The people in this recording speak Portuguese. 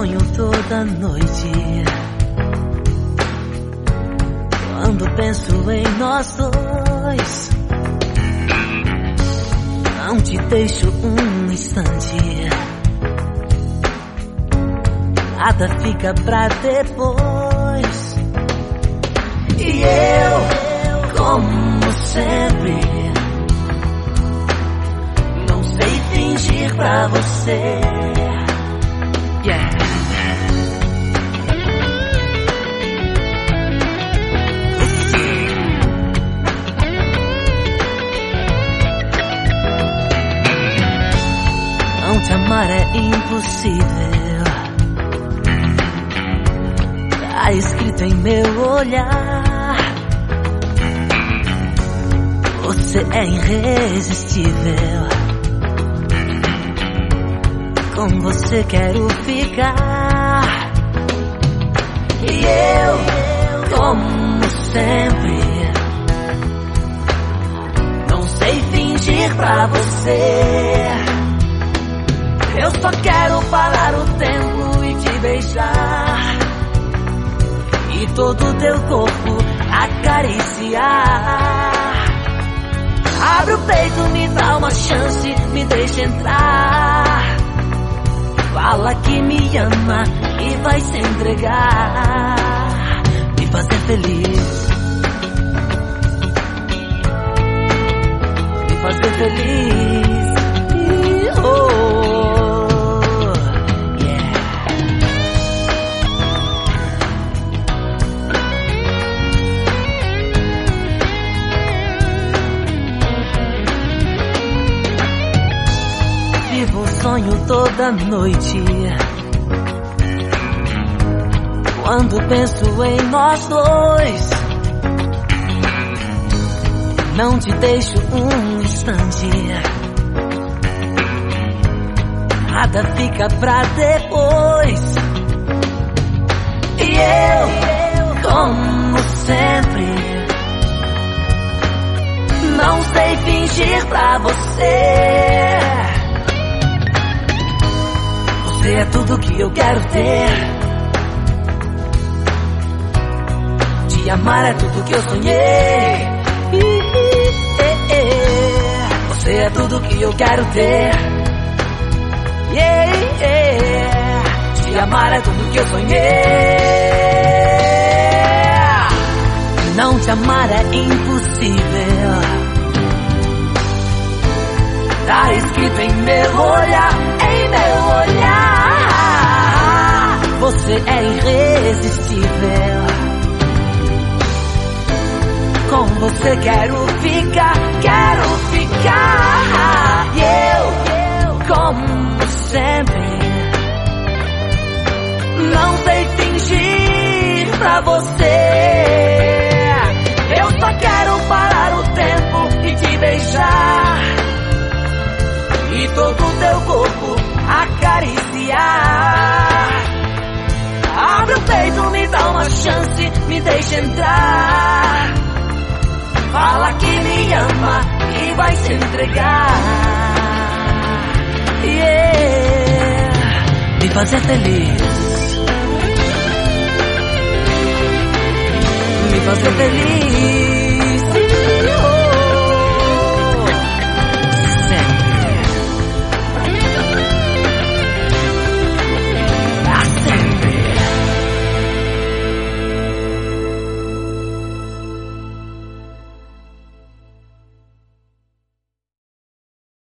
sonho toda noite. Quando penso em nós dois, não te deixo um instante. Nada fica pra depois. E eu, como sempre, não sei fingir pra você. Yeah. Não te amar é impossível, tá escrito em meu olhar. Você é irresistível, com você quero ficar. E eu, como sempre, não sei fingir pra você. Eu só quero parar o tempo e te beijar, e todo o teu corpo acariciar. Abre o peito, me dá uma chance, me deixa entrar. Fala que me ama e vai se entregar, me fazer feliz, me fazer feliz. Oh, yeah. Vivo um sonho toda noite. Quando penso em nós dois, não te deixo um instante. Nada fica pra depois. E eu, como sempre, não sei fingir pra você. Você é tudo que eu quero ter. Te amar é tudo que eu sonhei. Você é tudo que eu quero ter. Yeah, yeah. Te amar é tudo que eu sonhei. Não te amar é impossível, tá escrito em meu olhar, em meu olhar. Você é irresistível, com você quero ficar, quero ficar. E eu, como sempre, não sei fingir pra você. Eu só quero parar o tempo e te beijar, e todo o teu corpo acariciar. Abre o peito, me dá uma chance, me deixa entrar. Fala que me ama e vai se entregar. Yeah. Me fazer feliz, me fazer feliz.